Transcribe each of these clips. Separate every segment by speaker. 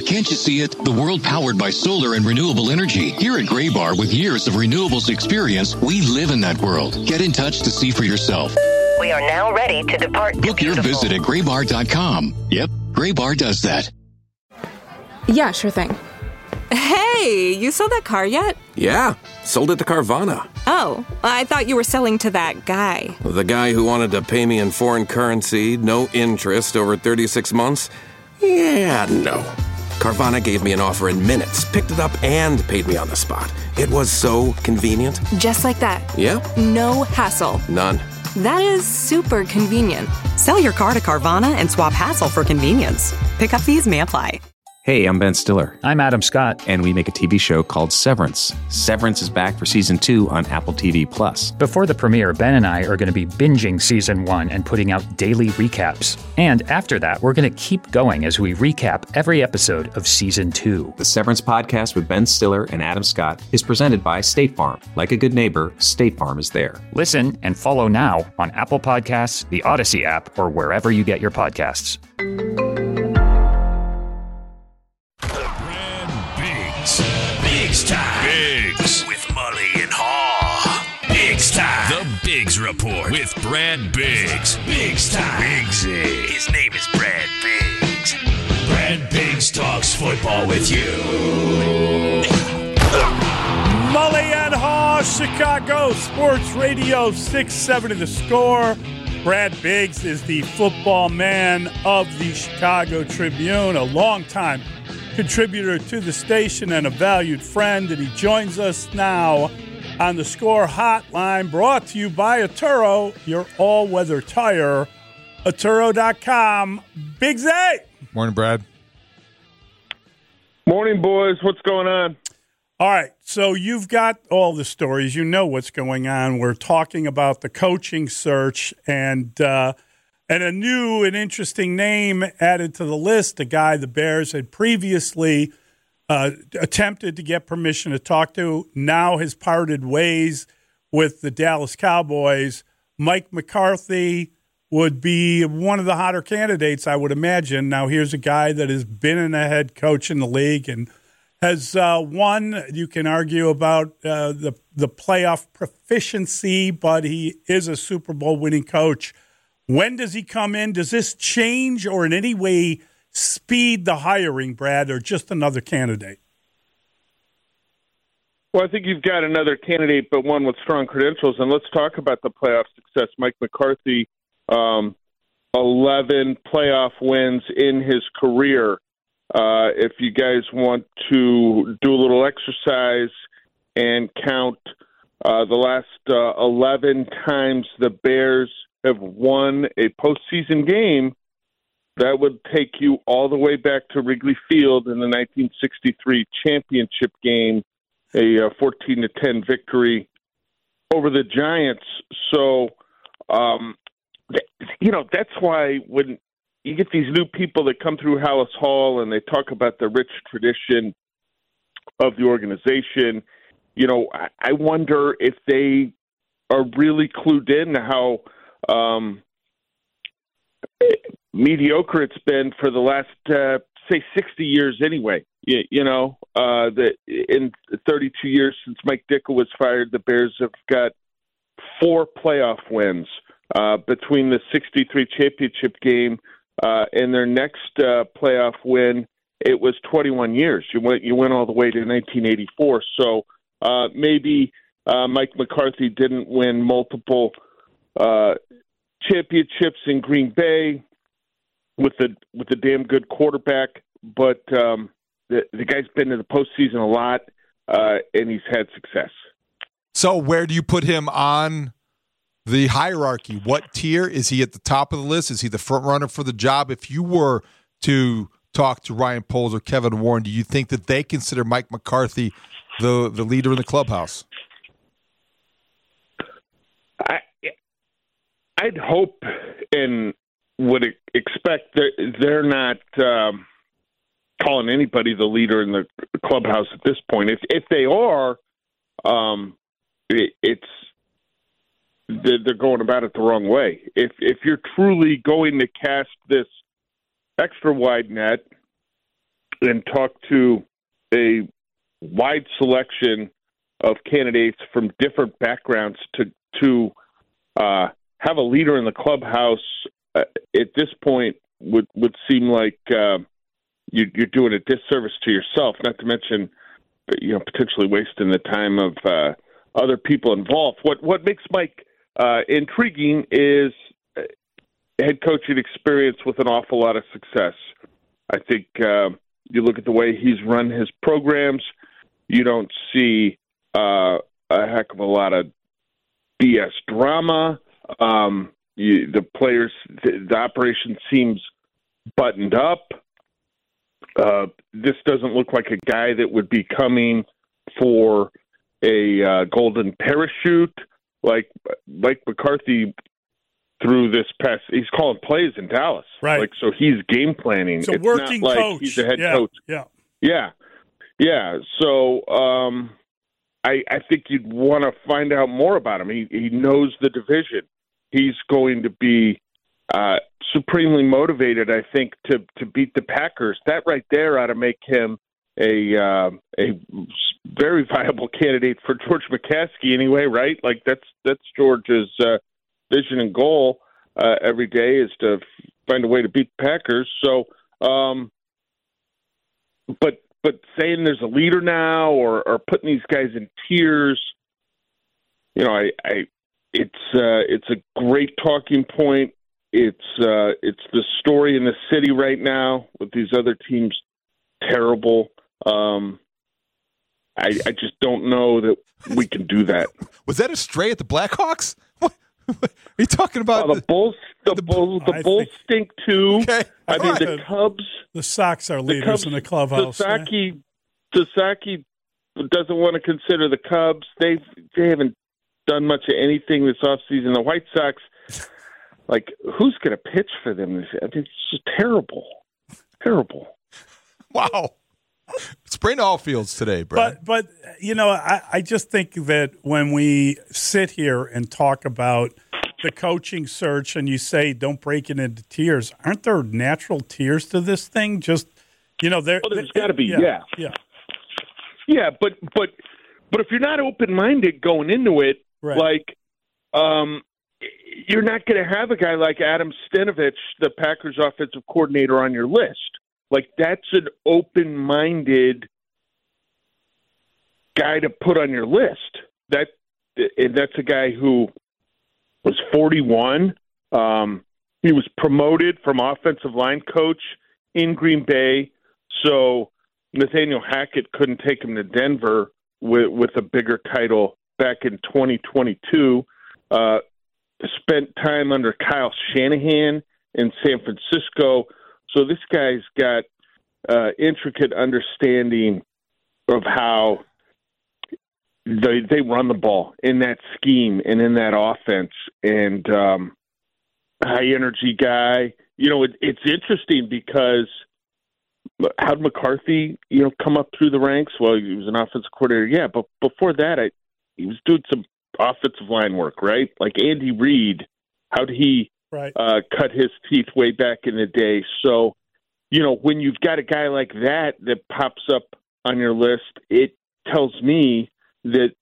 Speaker 1: can't you see it? The world powered by solar and renewable energy. Here at Graybar, with years of renewables experience, we live in that world. Get in touch to see for yourself.
Speaker 2: We are now ready to depart.
Speaker 1: Book your visit at graybar.com. Yep, Graybar does that.
Speaker 3: Yeah, sure thing.
Speaker 4: Hey, you sold that car yet?
Speaker 5: Yeah, sold it to Carvana.
Speaker 4: Oh, I thought you were selling to that guy.
Speaker 5: The guy who wanted to pay me in foreign currency, no interest, over 36 months? Yeah, no. Carvana gave me an offer in minutes, picked it up, and paid me on the spot. It was so convenient.
Speaker 4: Just like that.
Speaker 5: Yeah?
Speaker 4: No hassle.
Speaker 5: None.
Speaker 4: That is super convenient.
Speaker 6: Sell your car to Carvana and swap hassle for convenience. Pickup fees may apply.
Speaker 7: Hey, I'm Ben Stiller.
Speaker 8: I'm Adam Scott.
Speaker 7: And we make a TV show called Severance. Severance is back for Season 2 on Apple TV+.
Speaker 8: Before the premiere, Ben and I are going to be binging Season 1 and putting out daily recaps. And after that, we're going to keep going as we recap every episode of Season 2.
Speaker 7: The Severance podcast with Ben Stiller and Adam Scott is presented by State Farm. Like a good neighbor, State Farm is there.
Speaker 8: Listen and follow now on Apple Podcasts, the Odyssey app, or wherever you get your podcasts.
Speaker 9: Biggs time. Biggs with Mully and Haw. Biggs time. The Biggs Report with Brad Biggs. Biggs time. Biggsy. His name is Brad Biggs. Brad Biggs talks football with you.
Speaker 10: Mully and Haw, Chicago Sports Radio 670 The Score. Brad Biggs is the football man of the Chicago Tribune, a longtime contributor to the station and a valued friend, and he joins us now on the Score Hotline, brought to you by Atturo, your all-weather tire. Atturo.com. Biggs A.
Speaker 11: Morning, Brad.
Speaker 12: Morning, boys. What's going on?
Speaker 10: All right, so you've got all the stories. You know what's going on. We're talking about the coaching search and a new and interesting name added to the list, a guy the Bears had previously attempted to get permission to talk to, now has parted ways with the Dallas Cowboys. Mike McCarthy would be one of the hotter candidates, I would imagine. Now, here's a guy that has been in a head coach in the league and has won. You can argue about the playoff proficiency, but he is a Super Bowl winning coach. When does he come in? Does this change or in any way speed the hiring, Brad, or just another candidate?
Speaker 12: Well, I think you've got another candidate, but one with strong credentials. And let's talk about the playoff success. Mike McCarthy, 11 playoff wins in his career. If you guys want to do a little exercise and count the last 11 times the Bears have won a postseason game, that would take you all the way back to Wrigley Field in the 1963 championship game, a 14-10 victory over the Giants. So, that's why when you get these new people that come through Hallis Hall and they talk about the rich tradition of the organization, I wonder if they are really clued in to how mediocre it's been for the last, say, 60 years anyway. In 32 years since Mike Ditka was fired, the Bears have got 4 playoff wins between the 63 championship game and their next playoff win. It was 21 years. You went all the way to 1984. So maybe Mike McCarthy didn't win multiple championships in Green Bay with a damn good quarterback, but the guy's been in the postseason a lot, and he's had success.
Speaker 11: So where do you put him on the hierarchy? What tier? Is he at the top of the list? Is he the front runner for the job? If you were to talk to Ryan Poles or Kevin Warren, do you think that they consider Mike McCarthy the leader in the clubhouse?
Speaker 12: I'd hope and would expect that they're not calling anybody the leader in the clubhouse at this point. If they are, they're going about it the wrong way. If you're truly going to cast this extra wide net and talked to a wide selection of candidates from different backgrounds to have a leader in the clubhouse at this point would seem like you're doing a disservice to yourself, not to mention potentially wasting the time of other people involved. What makes Mike intriguing is head coaching experience with an awful lot of success. I think you look at the way he's run his programs, you don't see a heck of a lot of BS drama. The players, the operation seems buttoned up. This doesn't look like a guy that would be coming for a golden parachute like Mike McCarthy through this past. He's calling plays in Dallas,
Speaker 10: right?
Speaker 12: So he's game planning.
Speaker 10: It's a
Speaker 12: it's
Speaker 10: working
Speaker 12: not like
Speaker 10: coach.
Speaker 12: He's a head coach. Yeah. So I think you'd want to find out more about him. He knows the division. He's going to be supremely motivated, I think, to beat the Packers. That right there ought to make him a very viable candidate for George McCaskey anyway, right? Like that's George's vision and goal every day is to find a way to beat the Packers. So, but saying there's a leader now or putting these guys in tiers, it's a great talking point. It's the story in the city right now with these other teams terrible. I just don't know that we can do that.
Speaker 11: Was that a stray at the Blackhawks? What are you talking about?
Speaker 12: The Bulls stink too.
Speaker 11: Okay.
Speaker 12: I mean, the Cubs.
Speaker 10: The Sox are leaders in the clubhouse.
Speaker 12: Sasaki doesn't want to consider the Cubs. They haven't done much of anything this offseason. The White Sox, who's going to pitch for them this year? I mean, it's just terrible. Terrible.
Speaker 11: Wow. It's brain all fields today, Brad.
Speaker 10: But I just think that when we sit here and talk about the coaching search and you say don't break it into tiers, aren't there natural tiers to this thing? Just,
Speaker 12: there's got to be, yeah.
Speaker 10: Yeah,
Speaker 12: but if you're not open-minded going into it,
Speaker 10: right.
Speaker 12: You're not going to have a guy like Adam Stenavich, the Packers offensive coordinator, on your list. That's an open-minded guy to put on your list. That's a guy who was 41. He was promoted from offensive line coach in Green Bay, so Nathaniel Hackett couldn't take him to Denver with a bigger title back in 2022. Spent time under Kyle Shanahan in San Francisco. So this guy's got intricate understanding of how they run the ball in that scheme and in that offense. And high-energy guy. It's interesting because how did McCarthy, come up through the ranks? Well, he was an offensive coordinator, yeah. But before that, he was doing some offensive line work, right? Like Andy Reid, how did he cut his teeth way back in the day? So, when you've got a guy like that pops up on your list, it tells me that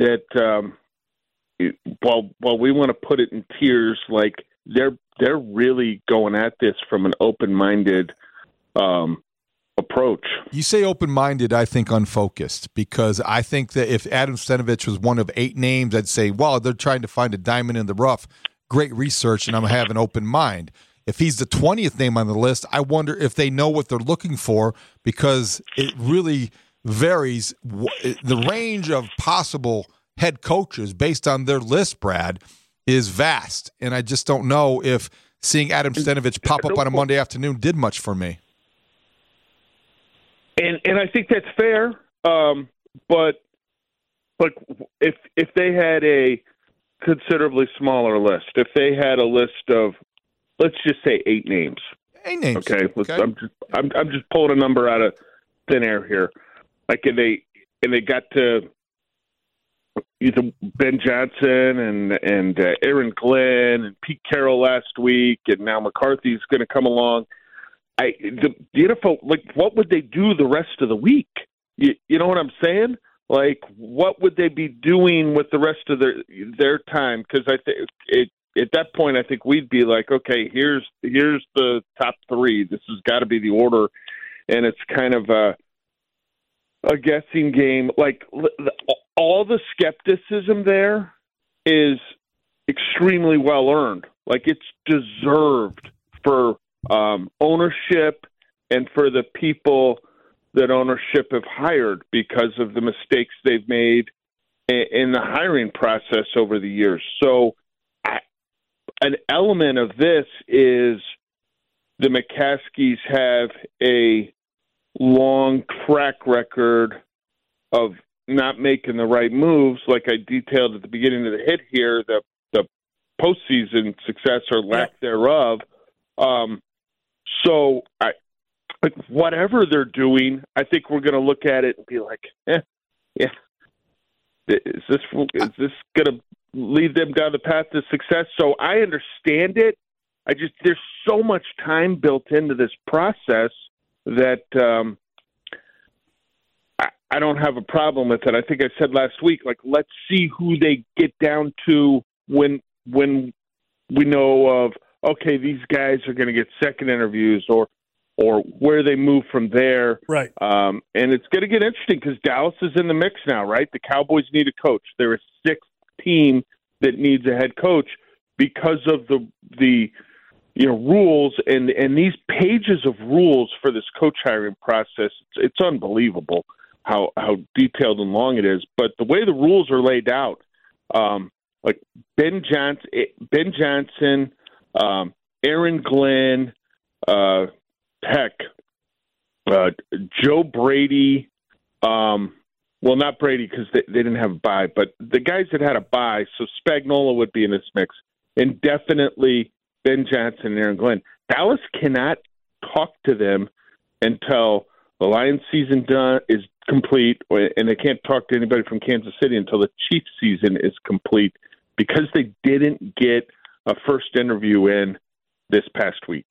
Speaker 12: while we want to put it in tiers, they're really going at this from an open-minded approach.
Speaker 11: You say open-minded, I think unfocused, because I think that if Adam Stenavich was one of 8 names, I'd say, well, they're trying to find a diamond in the rough. Great research, and I'm having an open mind. If he's the 20th name on the list, I wonder if they know what they're looking for, because it really varies. The range of possible head coaches based on their list, Brad, is vast. And I just don't know if seeing Adam Stenavich pop up on a Monday afternoon did much for me.
Speaker 12: And I think that's fair. But if they had a considerably smaller list, if they had a list of, let's just say 8 names.
Speaker 11: 8 names.
Speaker 12: Okay. I'm just pulling a number out of thin air here. And they got to either Ben Johnson and Aaron Glenn and Pete Carroll last week, and now McCarthy's going to come along. the NFL, like, what would they do the rest of the week? You know what I'm saying? Like, what would they be doing with the rest of their time? Because I think at that point, I think we'd be like, okay, here's the top three. This has got to be the order, and it's kind of a guessing game. Like, all the skepticism there is extremely well earned. Like, it's deserved for ownership and for the people that ownership have hired because of the mistakes they've made in the hiring process over the years. So an element of this is the McCaskies have a long track record of not making the right moves, like I detailed at the beginning of the hit here, the postseason success or lack thereof. So like whatever they're doing, I think we're going to look at it and be like, yeah, is this going to lead them down the path to success? So I understand it. There's so much time built into this process that I don't have a problem with it. I think I said last week, like, let's see who they get down to when we know of, okay, these guys are going to get second interviews or where they move from there.
Speaker 10: Right.
Speaker 12: And it's going to get interesting because Dallas is in the mix now, right? The Cowboys need a coach. They're a sixth team that needs a head coach because of the rules and these pages of rules for this coach hiring process. It's unbelievable how detailed and long it is. But the way the rules are laid out, like Ben Johnson, Aaron Glenn, Joe Brady, well, not Brady because they didn't have a bye, but the guys that had a bye, so Spagnuolo would be in this mix, and definitely Ben Johnson and Aaron Glenn. Dallas cannot talk to them until the Lions season is complete, and they can't talk to anybody from Kansas City until the Chiefs season is complete because they didn't get a first interview in this past week.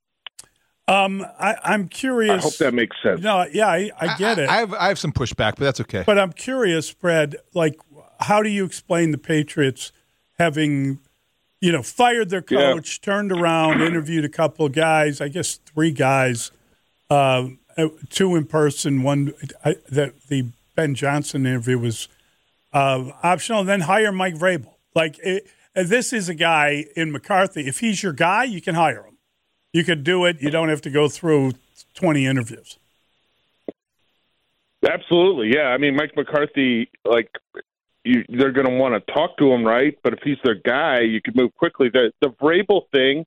Speaker 10: I'm curious.
Speaker 12: I hope that makes sense.
Speaker 10: No, yeah, I get it.
Speaker 11: I have some pushback, but that's okay.
Speaker 10: But I'm curious, Brad, like, how do you explain the Patriots having, fired their coach, turned around, interviewed a couple of guys, I guess 3 guys, 2 in person, one that the Ben Johnson interview was optional, and then hire Mike Vrabel. Like, this is a guy in McCarthy. If he's your guy, you can hire him. You could do it. You don't have to go through 20 interviews. Absolutely, yeah. I mean, Mike McCarthy, like, they're going to want to talk to him, right? But if he's their guy, you could move quickly. The Vrabel thing,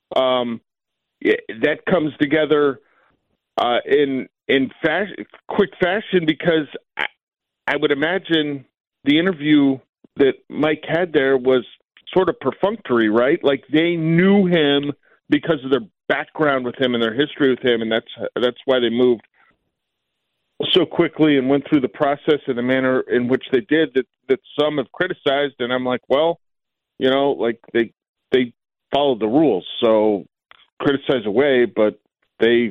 Speaker 10: that comes together in quick fashion because I would imagine the interview that Mike had there was sort of perfunctory, right? Like, they knew him because of their background with him and their history with him, and that's why they moved so quickly and went through the process in the manner in which they did that some have criticized. And I'm like, well, like they followed the rules, so criticize away, but they're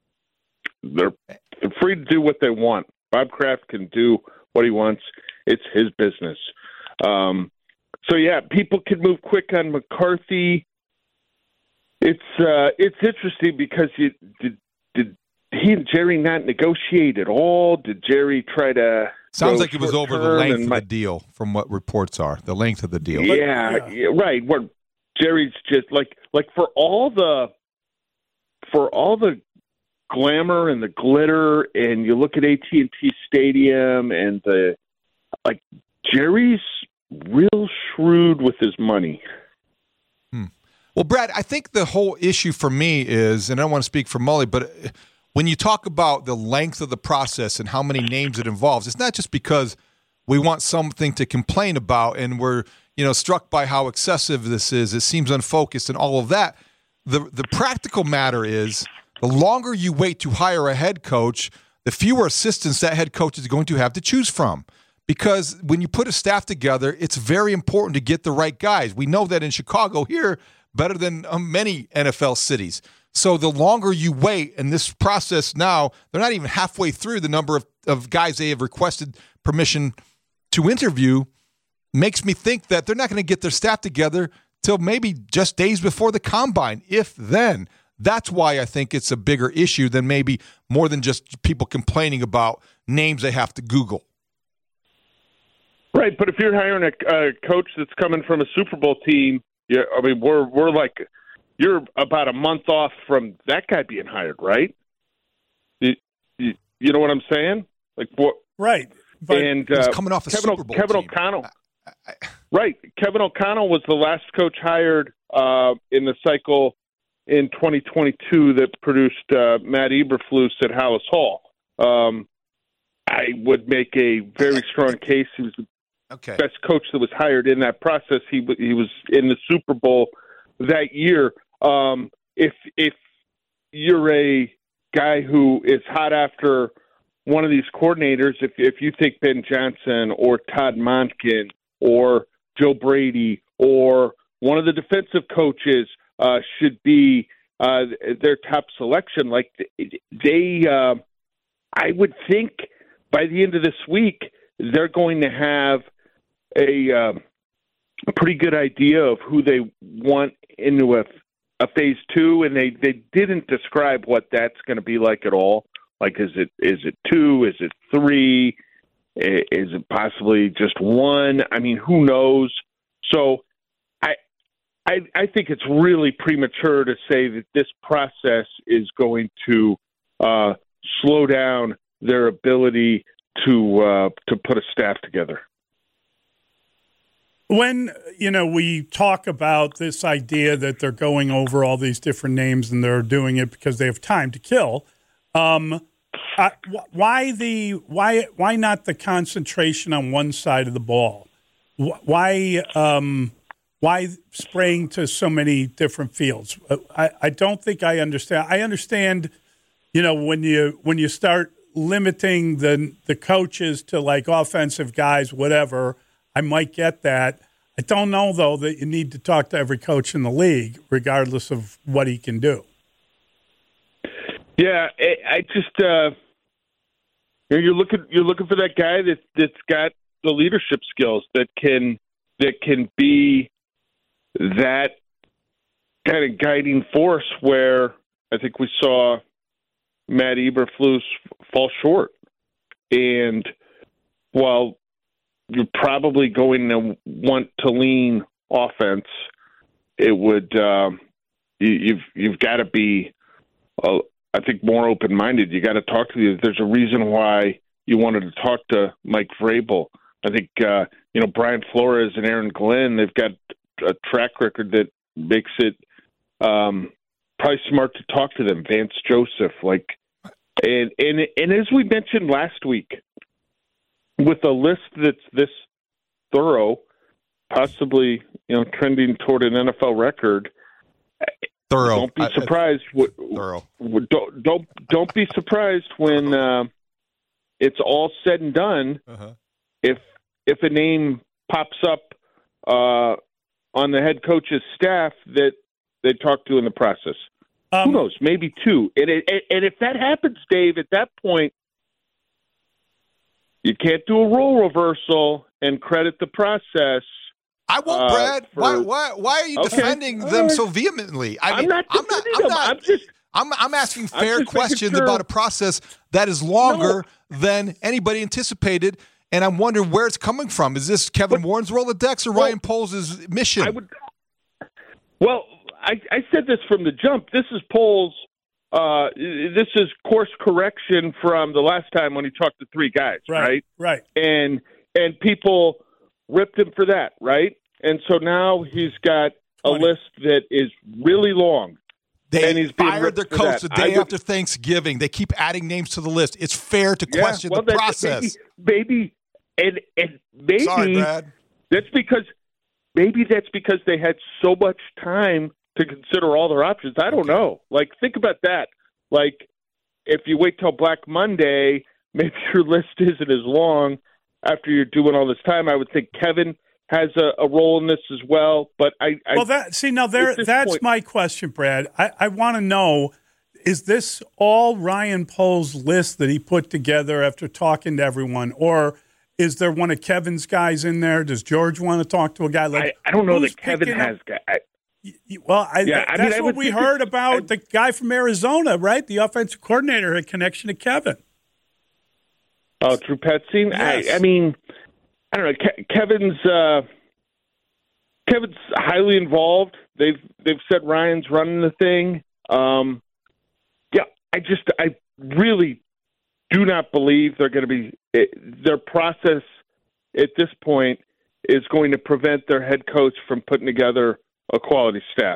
Speaker 10: free to do what they want. Bob Kraft can do what he wants. It's his business. So yeah, people can move quick on McCarthy. It's interesting because did he and Jerry not negotiate at all? Did Jerry try to?
Speaker 11: Sounds like it was over the length of the deal, from what reports are. The length of the deal.
Speaker 12: Yeah, right. Where Jerry's just like for all the glamour and the glitter, and you look at AT&T Stadium and Jerry's real shrewd with his money.
Speaker 11: Well, Brad, I think the whole issue for me is, and I don't want to speak for Mully, but when you talk about the length of the process and how many names it involves, it's not just because we want something to complain about and we're struck by how excessive this is. It seems unfocused and all of that. The practical matter is the longer you wait to hire a head coach, the fewer assistants that head coach is going to have to choose from. Because when you put a staff together, it's very important to get the right guys. We know that in Chicago here, better than many NFL cities. So the longer you wait, and this process now, they're not even halfway through the number of guys they have requested permission to interview, makes me think that they're not going to get their staff together till maybe just days before the combine, if then. That's why I think it's a bigger issue than maybe more than just people complaining about names they have to Google.
Speaker 12: Right, but if you're hiring a coach that's coming from a Super Bowl team, yeah, I mean, we're like, you're about a month off from that guy being hired, right? You know what I'm saying? Like what?
Speaker 10: Right. But
Speaker 12: and
Speaker 11: he's coming off a Super Bowl
Speaker 12: Kevin
Speaker 11: team.
Speaker 12: O'Connell. Right, Kevin O'Connell was the last coach hired in the cycle in 2022 that produced Matt Eberflus at Hallis Hall. I would make a very strong case. He was the best coach that was hired in that process. He was in the Super Bowl that year. If you're a guy who is hot after one of these coordinators, if you think Ben Johnson or Todd Monken or Joe Brady or one of the defensive coaches should be their top selection, like they, I would think by the end of this week they're going to have a pretty good idea of who they want into a phase two, and they didn't describe what that's going to be like at all. Like, is it 2? Is it 3? Is it possibly just 1? I mean, who knows? So I think it's really premature to say that this process is going to slow down their ability to put a staff together.
Speaker 10: When, we talk about this idea that they're going over all these different names and they're doing it because they have time to kill, why not the concentration on one side of the ball? Why spraying to so many different fields? I don't think I understand. I understand, when you start limiting the coaches to like offensive guys, whatever, I might get that. I don't know, though, that you need to talk to every coach in the league, regardless of what he can do.
Speaker 12: Yeah, I just you're looking for that guy that's got the leadership skills that can be that kind of guiding force. Where I think we saw Matt Eberflus fall short, and while you're probably going to want to lean offense, it would you've got to be, I think, more open-minded. You got to talk to you. There's a reason why you wanted to talk to Mike Vrabel. I think Brian Flores and Aaron Glenn, they've got a track record that makes it probably smart to talk to them. Vance Joseph, and as we mentioned last week, with a list that's this thorough, possibly trending toward an NFL record.
Speaker 11: Thorough.
Speaker 12: Don't be surprised.
Speaker 11: Thorough.
Speaker 12: Don't be surprised when it's all said and done.
Speaker 11: Uh-huh.
Speaker 12: If a name pops up on the head coach's staff that they talk to in the process. Who knows? Maybe 2. And if that happens, Dave, at that point, you can't do a role reversal and credit the process.
Speaker 11: I won't, Brad. Why are you defending them so vehemently?
Speaker 12: I'm not defending them.
Speaker 11: I'm asking fair questions about a process that is longer than anybody anticipated, and I'm wondering where it's coming from. Is this Kevin Warren's Rolodex or Ryan Poles' mission?
Speaker 12: I said this from the jump. This is Poles. This is course correction from the last time when he talked to 3 guys, right?
Speaker 10: Right.
Speaker 12: And people ripped him for that, right? And so now he's got a list that is really long.
Speaker 11: They fired their coach the day after Thanksgiving. They keep adding names to the list. It's fair to question the process.
Speaker 12: Maybe,
Speaker 11: sorry, Brad.
Speaker 12: That's because they had so much time to consider all their options. I don't know. Think about that. If you wait till Black Monday, maybe your list isn't as long after you're doing all this time. I would think Kevin has a role in this as well. But
Speaker 10: that's my question, Brad. I want to know, is this all Ryan Poles' list that he put together after talking to everyone, or is there one of Kevin's guys in there? Does George want to talk to a guy like?
Speaker 12: I don't know that Kevin has guys.
Speaker 10: That's what we heard about the guy from Arizona, right? The offensive coordinator had connection to Kevin.
Speaker 12: Oh, Drew Petzing?
Speaker 10: Yes.
Speaker 12: I mean, I don't know. Kevin's highly involved. They've said Ryan's running the thing. I really do not believe they're going to be. Their process at this point is going to prevent their head coach from putting together a quality staff.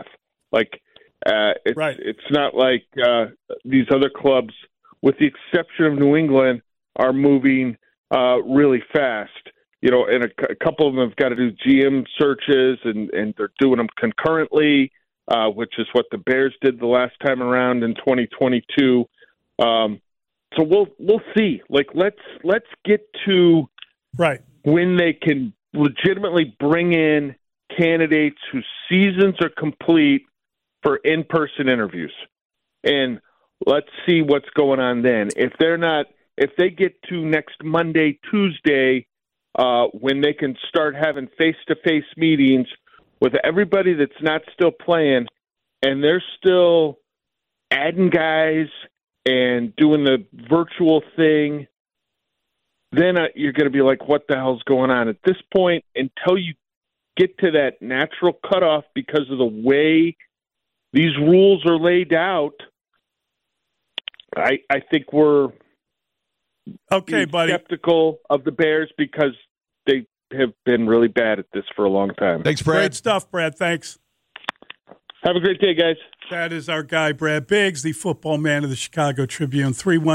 Speaker 12: It's not like these other clubs, with the exception of New England, are moving really fast. And a couple of them have got to do GM searches, and they're doing them concurrently, which is what the Bears did the last time around in 2022. So we'll see. Let's get to when they can legitimately bring in candidates whose seasons are complete for in-person interviews, and let's see what's going on then. If they get to next Monday, Tuesday, when they can start having face-to-face meetings with everybody that's not still playing, and they're still adding guys and doing the virtual thing, then you're going to be like, what the hell's going on? At this point, until you get to that natural cutoff because of the way these rules are laid out, I think we're skeptical of the Bears because they have been really bad at this for a long time.
Speaker 11: Thanks, Brad.
Speaker 10: Great stuff, Brad. Thanks.
Speaker 12: Have a great day, guys.
Speaker 10: That is our guy, Brad Biggs, the football man of the Chicago Tribune,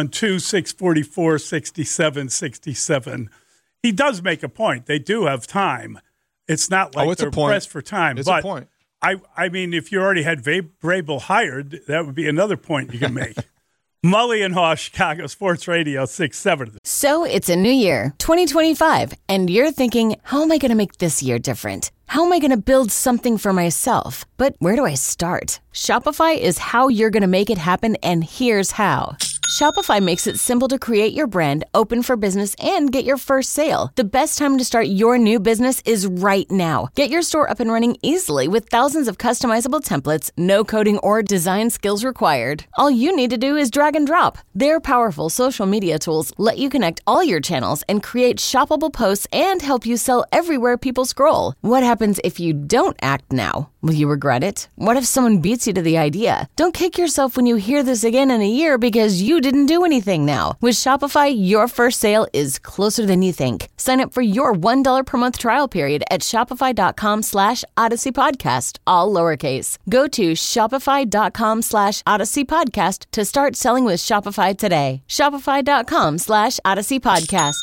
Speaker 10: 312-644-6767. He does make a point. They do have time. It's not like they're pressed for time.
Speaker 11: It's a point.
Speaker 10: I mean, if you already had Vrabel hired, that would be another point you can make. Mully and Haw, Chicago Sports Radio 670.
Speaker 13: So it's a new year, 2025, and you're thinking, how am I going to make this year different? How am I going to build something for myself? But where do I start? Shopify is how you're going to make it happen, and here's how. Shopify makes it simple to create your brand, open for business, and get your first sale. The best time to start your new business is right now. Get your store up and running easily with thousands of customizable templates, no coding or design skills required. All you need to do is drag and drop. Their powerful social media tools let you connect all your channels and create shoppable posts and help you sell everywhere people scroll. What happens if you don't act now? Will you regret it? What if someone beats you to the idea? Don't kick yourself when you hear this again in a year because you didn't do anything now. With Shopify, your first sale is closer than you think. Sign up for your $1 per month trial period at shopify.com/Odyssey Podcast, all lowercase. Go to shopify.com/Odyssey Podcast to start selling with Shopify today. Shopify.com/Odyssey Podcast.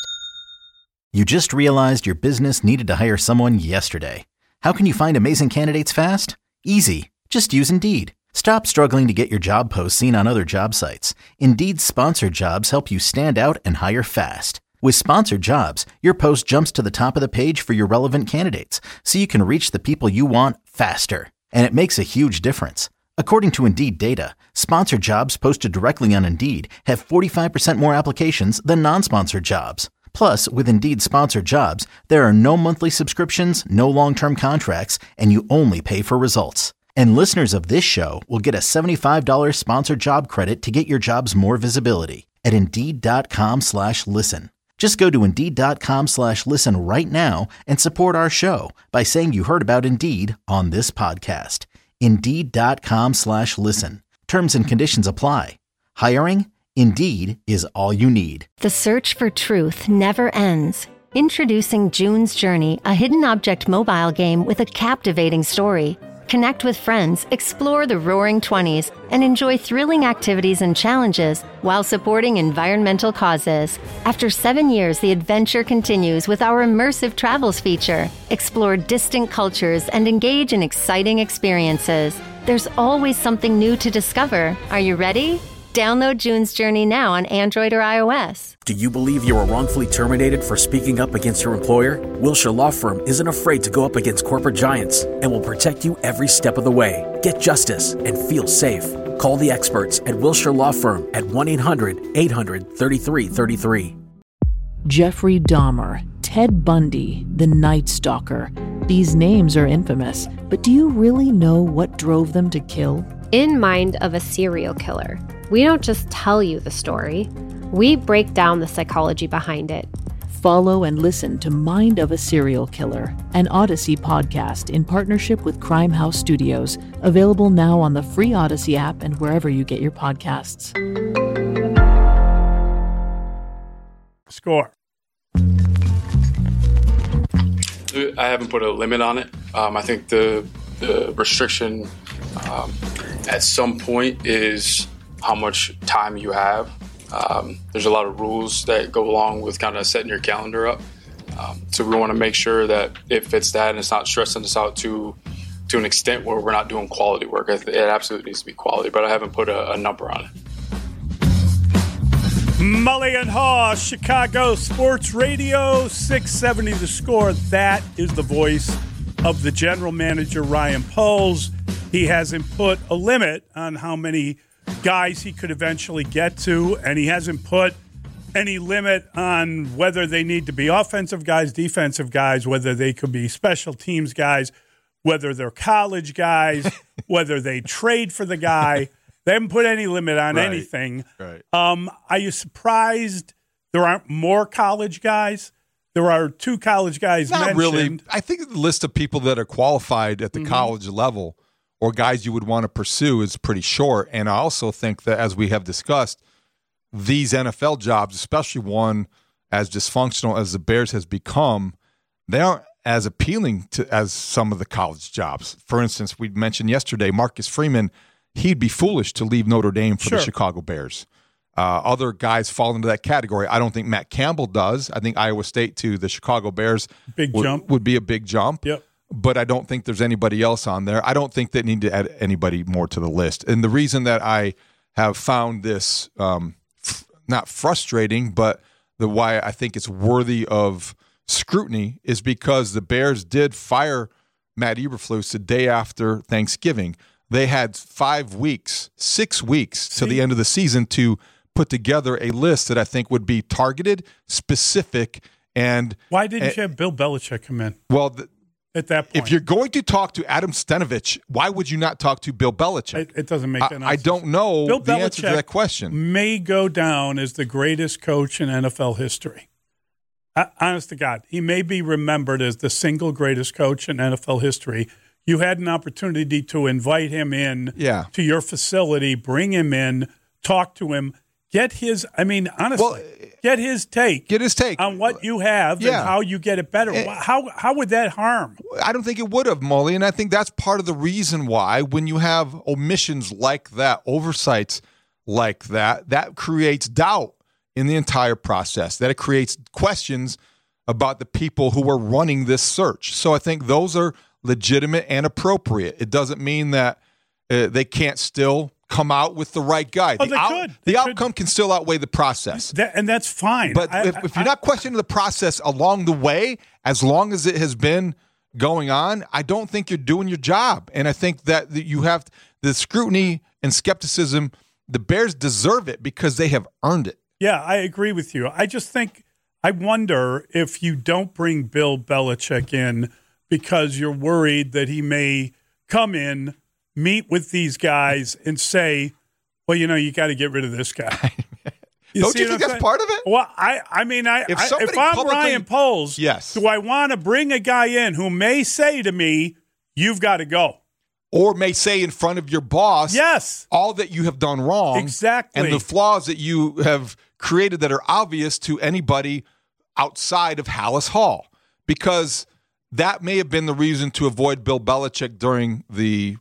Speaker 14: You just realized your business needed to hire someone yesterday. How can you find amazing candidates fast? Easy. Just use Indeed. Stop struggling to get your job posts seen on other job sites. Indeed's sponsored jobs help you stand out and hire fast. With sponsored jobs, your post jumps to the top of the page for your relevant candidates, so you can reach the people you want faster. And it makes a huge difference. According to Indeed data, sponsored jobs posted directly on Indeed have 45% more applications than non-sponsored jobs. Plus, with Indeed sponsored jobs, there are no monthly subscriptions, no long-term contracts, and you only pay for results. And listeners of this show will get a $75 sponsored job credit to get your jobs more visibility at Indeed.com/listen. Just go to Indeed.com/listen right now and support our show by saying you heard about Indeed on this podcast. Indeed.com/listen. Terms and conditions apply. Hiring? Indeed is all you need.
Speaker 15: The search for truth never ends. Introducing June's Journey, a hidden object mobile game with a captivating story. Connect with friends, explore the Roaring 20s, and enjoy thrilling activities and challenges while supporting environmental causes. After 7 years, the adventure continues with our immersive travels feature. Explore distant cultures and engage in exciting experiences. There's always something new to discover. Are you ready? Download June's Journey now on Android or iOS.
Speaker 16: Do you believe you were wrongfully terminated for speaking up against your employer? Wilshire Law Firm isn't afraid to go up against corporate giants and will protect you every step of the way. Get justice and feel safe. Call the experts at Wilshire Law Firm at 1-800-800-3333.
Speaker 17: Jeffrey Dahmer, Ted Bundy, the Night Stalker. These names are infamous, but do you really know what drove them to kill?
Speaker 18: In Mind of a Serial Killer, we don't just tell you the story, we break down the psychology behind it.
Speaker 17: Follow and listen to Mind of a Serial Killer, an Odyssey podcast in partnership with Crime House Studios, available now on the free Odyssey app and wherever you get your podcasts.
Speaker 10: Score.
Speaker 19: I haven't put a limit on it. I think the restriction at some point is how much time you have. There's a lot of rules that go along with kind of setting your calendar up. So we want to make sure that it fits that and it's not stressing us out to an extent where we're not doing quality work. It absolutely needs to be quality, but I haven't put a number on it.
Speaker 10: Mully and Haw, Chicago Sports Radio, 670 The Score. That is the voice of the general manager, Ryan Poles. He hasn't put a limit on how many guys he could eventually get to, and he hasn't put any limit on whether they need to be offensive guys, defensive guys, whether they could be special teams guys, whether they're college guys, whether they trade for the guy. They haven't put any limit on anything.
Speaker 11: Right.
Speaker 10: Are you surprised there aren't more college guys? There are 2 college guys
Speaker 11: Not
Speaker 10: mentioned.
Speaker 11: really. I think the list of people that are qualified at the college level or guys you would want to pursue is pretty short. And I also think that, as we have discussed, these NFL jobs, especially one as dysfunctional as the Bears has become, they aren't as appealing as some of the college jobs. For instance, we mentioned yesterday, Marcus Freeman, he'd be foolish to leave Notre Dame for the Chicago Bears. Other guys fall into that category. I don't think Matt Campbell does. I think Iowa State to the Chicago Bears would be a big jump.
Speaker 10: Yep.
Speaker 11: But I don't think there's anybody else on there. I don't think they need to add anybody more to the list. And the reason that I have found this not frustrating, but why I think it's worthy of scrutiny is because the Bears did fire Matt Eberflus the day after Thanksgiving. They had 6 weeks to the end of the season to put together a list that I think would be targeted, specific, and...
Speaker 10: Why didn't you have Bill Belichick come in?
Speaker 11: Well,
Speaker 10: at that point,
Speaker 11: if you're going to talk to Adam Stenavich, why would you not talk to Bill Belichick?
Speaker 10: It doesn't make sense.
Speaker 11: I don't know
Speaker 10: Bill
Speaker 11: the
Speaker 10: Belichick
Speaker 11: answer to that question.
Speaker 10: May go down as the greatest coach in NFL history. Honest to God, he may be remembered as the single greatest coach in NFL history. You had an opportunity to invite him in to your facility, bring him in, talk to him, get his take on what you have and how you get it better. How would that harm?
Speaker 11: I don't think it would have, Molly, and I think that's part of the reason why when you have omissions like that, oversights like that, that creates doubt in the entire process, that it creates questions about the people who are running this search. So I think those are legitimate and appropriate. It doesn't mean that they can't still come out with the right guy. The outcome can still outweigh the process.
Speaker 10: And that's fine.
Speaker 11: But if you're not questioning the process along the way, as long as it has been going on, I don't think you're doing your job. And I think that you have the scrutiny and skepticism. The Bears deserve it because they have earned it.
Speaker 10: Yeah, I agree with you. I wonder if you don't bring Bill Belichick in because you're worried that he may come in, meet with these guys, and say, well, you got to get rid of this guy.
Speaker 11: Don't you think that's part of it?
Speaker 10: Well, if I'm Ryan Poles, do I want to bring a guy in who may say to me, you've got to go?
Speaker 11: Or may say in front of your boss, all that you have done wrong.
Speaker 10: Exactly.
Speaker 11: And the flaws that you have created that are obvious to anybody outside of Hallis Hall. Because that may have been the reason to avoid Bill Belichick during the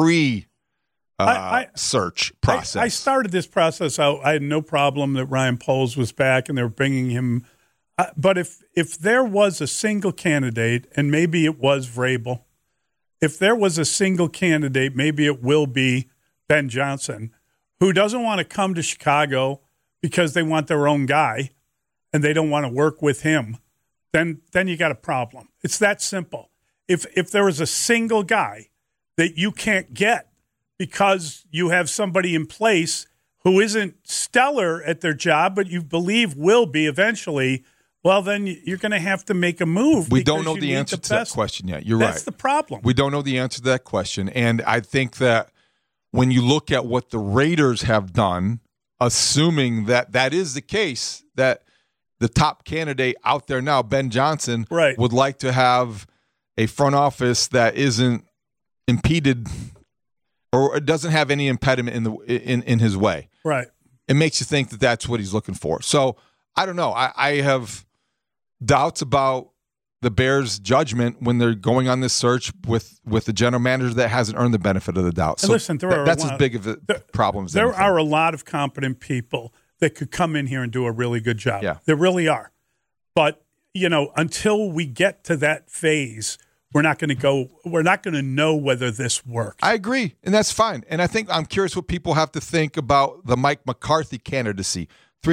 Speaker 11: search process.
Speaker 10: I started this process out. I had no problem that Ryan Poles was back and they were bringing him. But if there was a single candidate, and maybe it was Vrabel, if there was a single candidate, maybe it will be Ben Johnson, who doesn't want to come to Chicago because they want their own guy and they don't want to work with him, then you got a problem. It's that simple. If there is a single guy that you can't get because you have somebody in place who isn't stellar at their job, but you believe will be eventually, well, then you're going to have to make a move.
Speaker 11: We don't know the answer to that question yet. You're right.
Speaker 10: That's the problem.
Speaker 11: We don't know the answer to that question. And I think that when you look at what the Raiders have done, assuming that that is the case, that the top candidate out there now, Ben Johnson, would like to have a front office that isn't impeded or doesn't have any impediment in his way.
Speaker 10: Right.
Speaker 11: It makes you think that that's what he's looking for. So I don't know. I have doubts about the Bears' judgment when they're going on this search with the general manager that hasn't earned the benefit of the doubt. So
Speaker 10: listen,
Speaker 11: that's as big of a problem as
Speaker 10: there
Speaker 11: anything.
Speaker 10: are a lot of competent people that could come in here and do a really good job.
Speaker 11: Yeah.
Speaker 10: There really are. But, until we get to that phase, we're not going to know whether this works.
Speaker 11: I agree, and that's fine. And I think I'm curious what people have to think about the Mike McCarthy candidacy.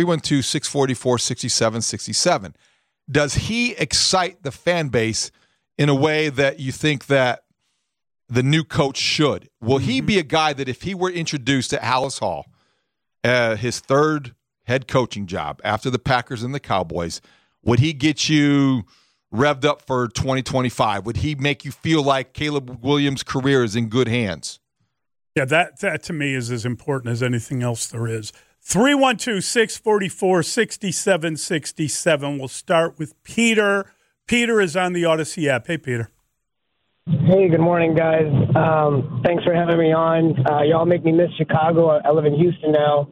Speaker 11: 312-644-6767. Does he excite the fan base in a way that you think that the new coach should? Will he be a guy that if he were introduced at Hallis Hall, his third head coaching job after the Packers and the Cowboys, would he get you revved up for 2025? Would he make you feel like Caleb Williams' career is in good hands?
Speaker 10: Yeah, that to me is as important as anything else there is. 312-644-6767. We'll start with Peter. Peter is on the Odyssey app. Hey, Peter.
Speaker 20: Hey, good morning, guys. Thanks for having me on. Y'all make me miss Chicago. I live in Houston now.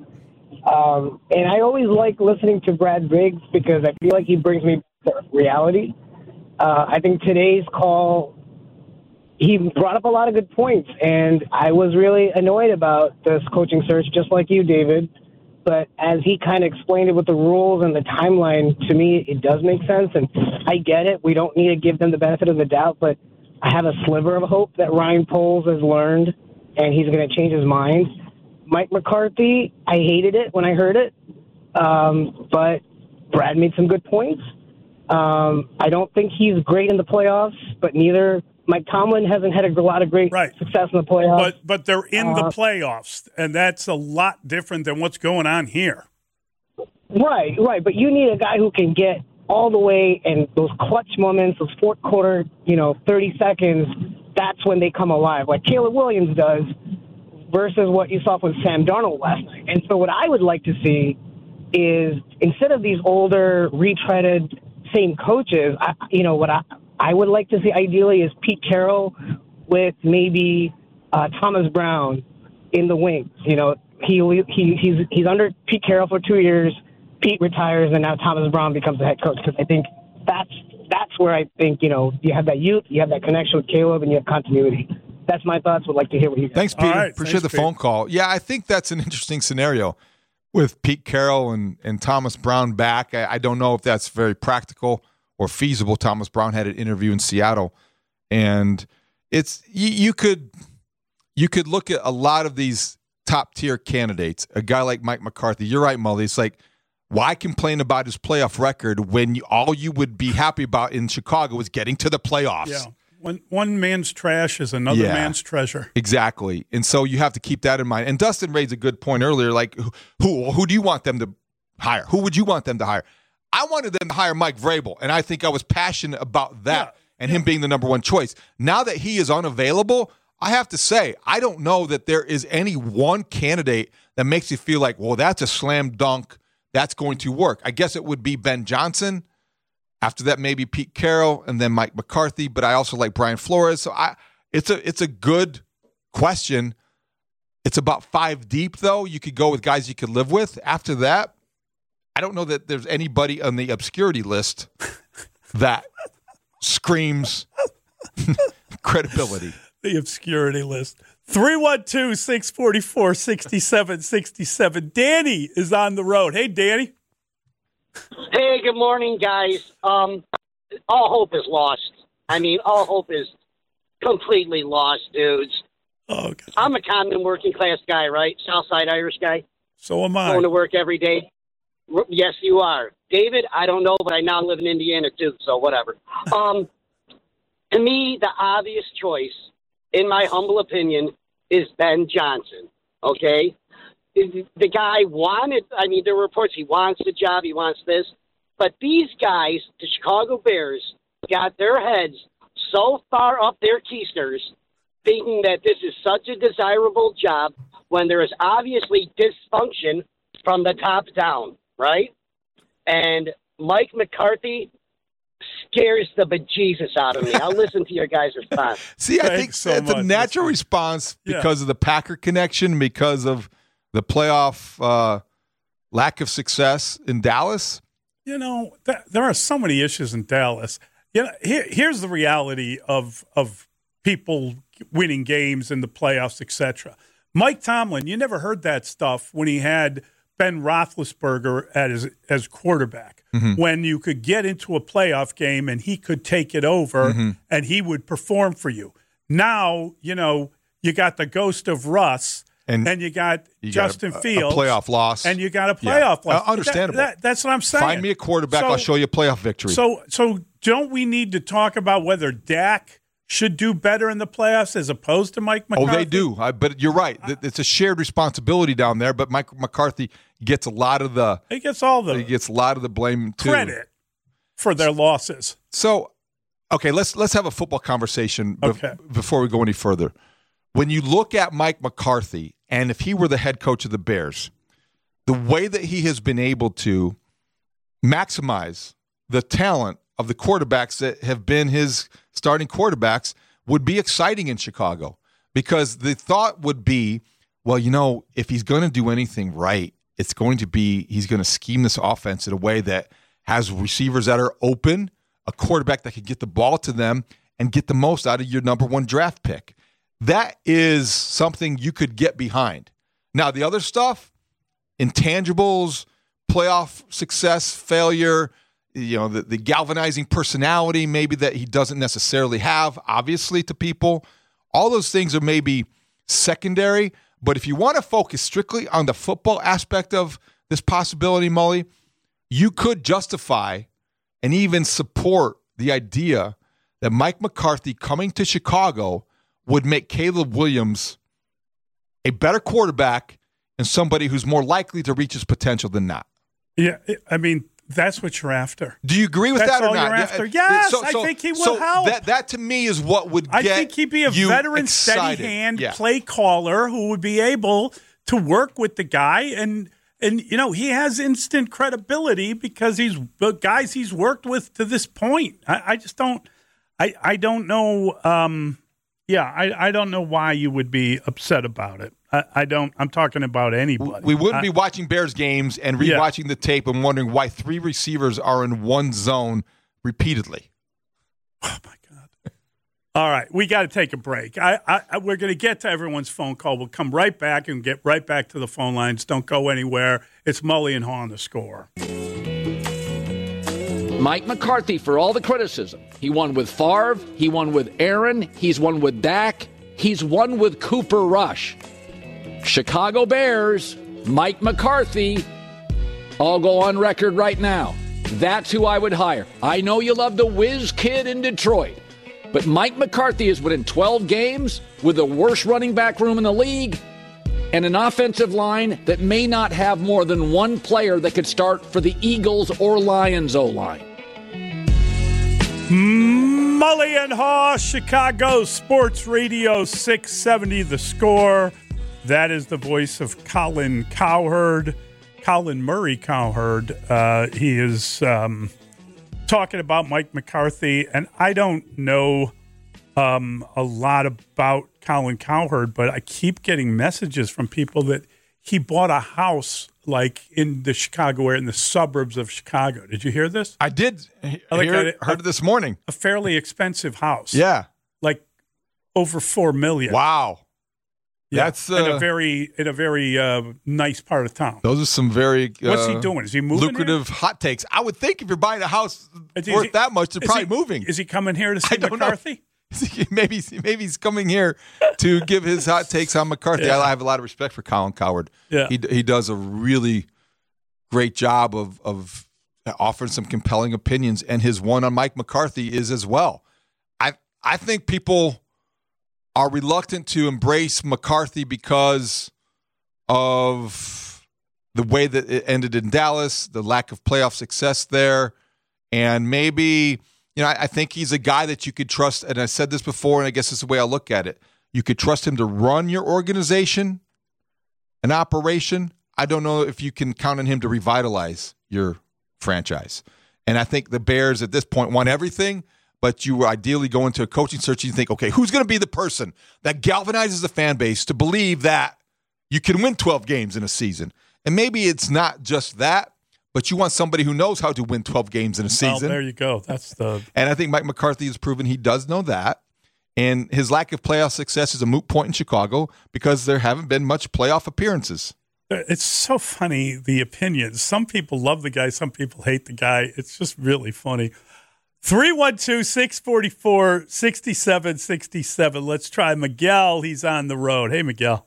Speaker 20: And I always like listening to Brad Biggs because I feel like he brings me to reality. I think today's call, he brought up a lot of good points, and I was really annoyed about this coaching search, just like you, David. But as he kind of explained it with the rules and the timeline, to me, it does make sense. And I get it. We don't need to give them the benefit of the doubt, but I have a sliver of hope that Ryan Poles has learned and he's going to change his mind. Mike McCarthy, I hated it when I heard it, but Brad made some good points. I don't think he's great in the playoffs, but neither Mike Tomlin hasn't had a lot of great success in the playoffs.
Speaker 10: But they're in the playoffs, and that's a lot different than what's going on here.
Speaker 20: Right. But you need a guy who can get all the way, and those clutch moments, those fourth quarter, 30 seconds, that's when they come alive, like Caleb Williams does, versus what you saw with Sam Darnold last night. And so what I would like to see is, instead of these older, retreaded, same coaches, what I would like to see ideally is Pete Carroll with maybe Thomas Brown in the wings. He's under Pete Carroll for 2 years. Pete retires, and now Thomas Brown becomes the head coach. Because I think that's where I think you have that youth, you have that connection with Caleb, and you have continuity. That's my thoughts. Would like to hear what you guys.
Speaker 11: Thanks, Peter.
Speaker 10: Right,
Speaker 11: appreciate the phone call. Yeah, I think that's an interesting scenario with Pete Carroll and Thomas Brown back. I don't know if that's very practical or feasible. Thomas Brown had an interview in Seattle, and it's you could look at a lot of these top tier candidates. A guy like Mike McCarthy. You're right, Mully. It's like, why complain about his playoff record when all you would be happy about in Chicago is getting to the playoffs?
Speaker 10: Yeah. One man's trash is another man's treasure.
Speaker 11: Exactly. And so you have to keep that in mind. And Dustin raised a good point earlier, like who do you want them to hire? Who would you want them to hire? I wanted them to hire Mike Vrabel, and I think I was passionate about that and him being the number one choice. Now that he is unavailable, I have to say, I don't know that there is any one candidate that makes you feel like, well, that's a slam dunk, that's going to work. I guess it would be Ben Johnson. After that, maybe Pete Carroll, and then Mike McCarthy. But I also like Brian Flores. So it's a good question. It's about 5 deep, though. You could go with guys you could live with. After that, I don't know that there's anybody on the obscurity list that screams credibility.
Speaker 10: The obscurity list. 312-644-6767. Danny is on the road. Hey, Danny.
Speaker 21: Hey, good morning, guys. All hope is lost. I mean, all hope is completely lost, dudes.
Speaker 10: Oh, God.
Speaker 21: I'm a common working class guy, right? Southside Irish guy.
Speaker 10: So am I.
Speaker 21: Going to work every day. Yes, you are. David, I don't know, but I now live in Indiana, too, so whatever. To me, the obvious choice, in my humble opinion, is Ben Johnson, okay? The guy wanted, there were reports he wants the job, he wants this. But these guys, the Chicago Bears, got their heads so far up their keisters thinking that this is such a desirable job when there is obviously dysfunction from the top down, right? And Mike McCarthy scares the bejesus out of me. I'll listen to your guys' response.
Speaker 11: See, I think it's a natural response because of the Packer connection, because of the playoff lack of success in Dallas.
Speaker 10: There are so many issues in Dallas. Here's the reality of people winning games in the playoffs, etc. Mike Tomlin, you never heard that stuff when he had Ben Roethlisberger as quarterback. Mm-hmm. When you could get into a playoff game and he could take it over and he would perform for you. Now, you got the ghost of Russ and you got Justin Fields.
Speaker 11: A playoff loss.
Speaker 10: And you got a playoff loss.
Speaker 11: Understandable.
Speaker 10: That's what I'm saying.
Speaker 11: Find me a quarterback, I'll show you a playoff victory.
Speaker 10: So don't we need to talk about whether Dak should do better in the playoffs as opposed to Mike McCarthy?
Speaker 11: Oh, they do. But you're right. It's a shared responsibility down there, but Mike McCarthy gets a lot of the
Speaker 10: – He gets a
Speaker 11: lot of the blame, too.
Speaker 10: Credit for their losses.
Speaker 11: So, okay, let's have a football conversation before we go any further. When you look at Mike McCarthy, and if he were the head coach of the Bears, the way that he has been able to maximize the talent of the quarterbacks that have been his starting quarterbacks would be exciting in Chicago, because the thought would be, well, if he's going to do anything right, it's going to be he's going to scheme this offense in a way that has receivers that are open, a quarterback that can get the ball to them and get the most out of your number one draft pick. That is something you could get behind. Now, the other stuff, intangibles, playoff success, failure, the galvanizing personality maybe that he doesn't necessarily have, obviously, to people. All those things are maybe secondary. But if you want to focus strictly on the football aspect of this possibility, Mully, you could justify and even support the idea that Mike McCarthy coming to Chicago would make Caleb Williams a better quarterback and somebody who's more likely to reach his potential than not.
Speaker 10: Yeah, that's what you're after.
Speaker 11: Do you agree with that or not?
Speaker 10: That's all you're after? Yes, I think he will help.
Speaker 11: That to me is what would get you
Speaker 10: I think he'd be a veteran, steady-hand play caller who would be able to work with the guy. And he has instant credibility because he's the guys he's worked with to this point. I just don't – I don't know I don't know why you would be upset about it. I'm talking about anybody.
Speaker 11: We wouldn't be watching Bears games and rewatching the tape and wondering why three receivers are in one zone repeatedly.
Speaker 10: Oh, my God. All right. We got to take a break. We're going to get to everyone's phone call. We'll come right back and get right back to the phone lines. Don't go anywhere. It's Mully and Haw on The Score.
Speaker 2: Mike McCarthy, for all the criticism, he won with Favre, he won with Aaron, he's won with Dak, he's won with Cooper Rush. Chicago Bears, Mike McCarthy, I'll go on record right now. That's who I would hire. I know you love the whiz kid in Detroit, but Mike McCarthy is within 12 games with the worst running back room in the league and an offensive line that may not have more than one player that could start for the Eagles or Lions O-line.
Speaker 10: Mully and Haw, Chicago Sports Radio 670 The Score. That is the voice of Colin Cowherd, Colin Murray Cowherd. He is talking about Mike McCarthy, and I don't know a lot about Colin Cowherd, but I keep getting messages from people that he bought a house like in the Chicago area, in the suburbs of Chicago. Did you hear this?
Speaker 11: I did. Heard it this morning.
Speaker 10: A fairly expensive house.
Speaker 11: Yeah.
Speaker 10: Like over $4 million.
Speaker 11: Wow.
Speaker 10: Yeah,
Speaker 11: that's
Speaker 10: in a very nice part of town.
Speaker 11: Those are some very
Speaker 10: what's he doing? Is he moving?
Speaker 11: Lucrative hot takes. I would think if you're buying a house worth that much, they're probably moving.
Speaker 10: Is he coming here to see McCarthy?
Speaker 11: maybe he's coming here to give his hot takes on McCarthy.
Speaker 10: Yeah.
Speaker 11: I have a lot of respect for Colin Cowherd.
Speaker 10: Yeah.
Speaker 11: He does a really great job of offering some compelling opinions, and his one on Mike McCarthy is as well. I think people are reluctant to embrace McCarthy because of the way that it ended in Dallas, the lack of playoff success there, and maybe, I think he's a guy that you could trust, and I said this before, and I guess this is the way I look at it. You could trust him to run your organization, an operation. I don't know if you can count on him to revitalize your franchise. And I think the Bears at this point want everything, but you ideally go into a coaching search and you think, okay, who's going to be the person that galvanizes the fan base to believe that you can win 12 games in a season? And maybe it's not just that, but you want somebody who knows how to win 12 games in a season.
Speaker 10: Well, there you go.
Speaker 11: And I think Mike McCarthy has proven he does know that. And his lack of playoff success is a moot point in Chicago because there haven't been much playoff appearances.
Speaker 10: It's so funny, the opinions. Some people love the guy. Some people hate the guy. It's just really funny. 312-644-6767. Let's try Miguel. He's on the road. Hey, Miguel.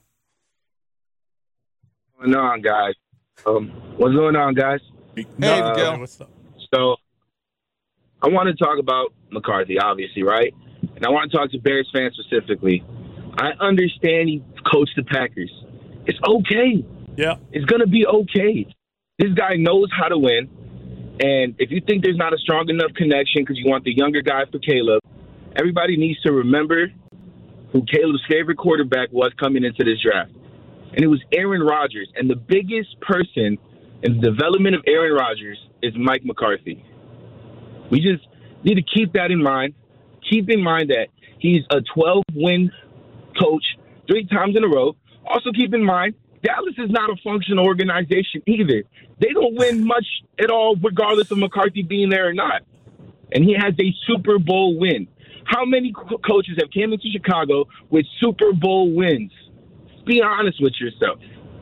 Speaker 1: What's going on, guys? What's going on, guys?
Speaker 11: Hey, Miguel.
Speaker 10: What's up?
Speaker 1: So, I want to talk about McCarthy, obviously, right? And I want to talk to Bears fans specifically. I understand he coached the Packers. It's okay.
Speaker 10: Yeah.
Speaker 1: It's going to be okay. This guy knows how to win. And if you think there's not a strong enough connection because you want the younger guy for Caleb, everybody needs to remember who Caleb's favorite quarterback was coming into this draft. And it was Aaron Rodgers. And the biggest person in the development of Aaron Rodgers is Mike McCarthy. We just need to keep that in mind. Keep in mind that he's a 12-win coach 3 times in a row. Also keep in mind, Dallas is not a functional organization either. They don't win much at all, regardless of McCarthy being there or not. And he has a Super Bowl win. How many coaches have came into Chicago with Super Bowl wins? Be honest with yourself.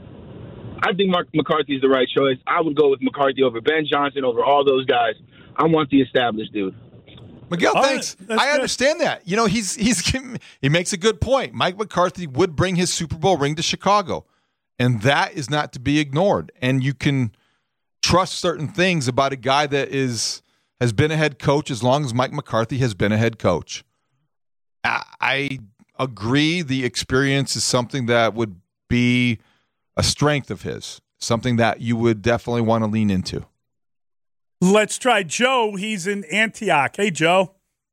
Speaker 1: I think Mark McCarthy is the right choice. I would go with McCarthy over Ben Johnson, over all those guys. I want the established dude.
Speaker 11: Miguel, thanks. I understand that. He makes a good point. Mike McCarthy would bring his Super Bowl ring to Chicago, and that is not to be ignored. And you can trust certain things about a guy that has been a head coach as long as Mike McCarthy has been a head coach. I agree the experience is something that would be a strength of his, something that you would definitely want to lean into.
Speaker 10: Let's try Joe. He's in Antioch. Hey, Joe.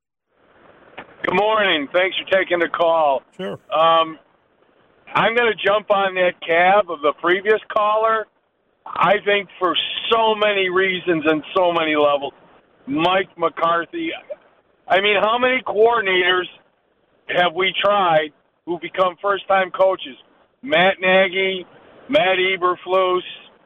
Speaker 22: Good morning. Thanks for taking the call.
Speaker 10: Sure.
Speaker 22: I'm going to jump on that cab of the previous caller. I think for so many reasons and so many levels, Mike McCarthy, I mean, how many coordinators have we tried who become first-time coaches? Matt Nagy, Matt Eberflus,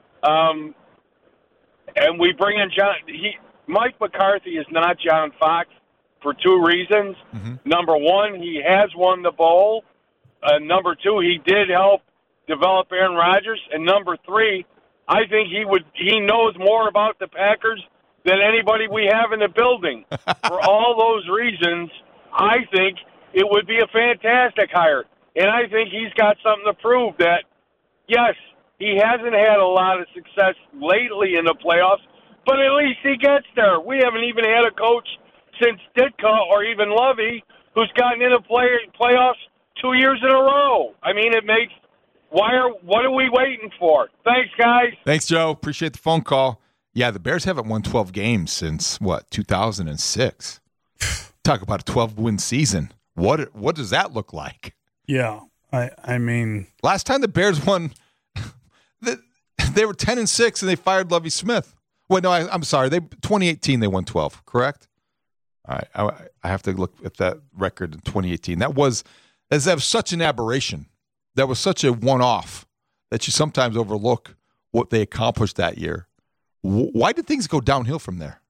Speaker 22: and we bring in Mike McCarthy is not John Fox for 2 reasons. Mm-hmm. Number one, he has won the bowl. Number 2, he did help develop Aaron Rodgers. And number 3, I think he knows more about the Packers than anybody we have in the building. For all those reasons, I think it would be a fantastic hire. And I think he's got something to prove that, yes, he hasn't had a lot of success lately in the playoffs, but at least he gets there. We haven't even had a coach since Ditka or even Lovey who's gotten into playoffs 2 years in a row. I mean, what are we waiting for? Thanks, guys.
Speaker 11: Thanks, Joe. Appreciate the phone call. Yeah, the Bears haven't won 12 games since, 2006. Talk about a 12-win season. What does that look like?
Speaker 10: Yeah, I mean.
Speaker 11: Last time the Bears won, they were 10-6, and they fired Lovie Smith. Well, no, I'm sorry. 2018, they won 12, correct? All right, I have to look at that record in 2018. That was such an aberration. That was such a one-off that you sometimes overlook what they accomplished that year. Why did things go downhill from there?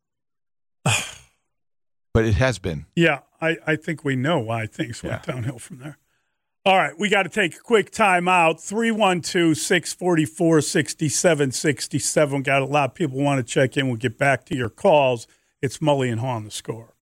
Speaker 11: But it has been.
Speaker 10: Yeah, I think we know why things went downhill from there. All right, we got to take a quick time out. 312-644-6767. Got a lot of people want to check in. We'll get back to your calls. It's Mully and Haw on the Score.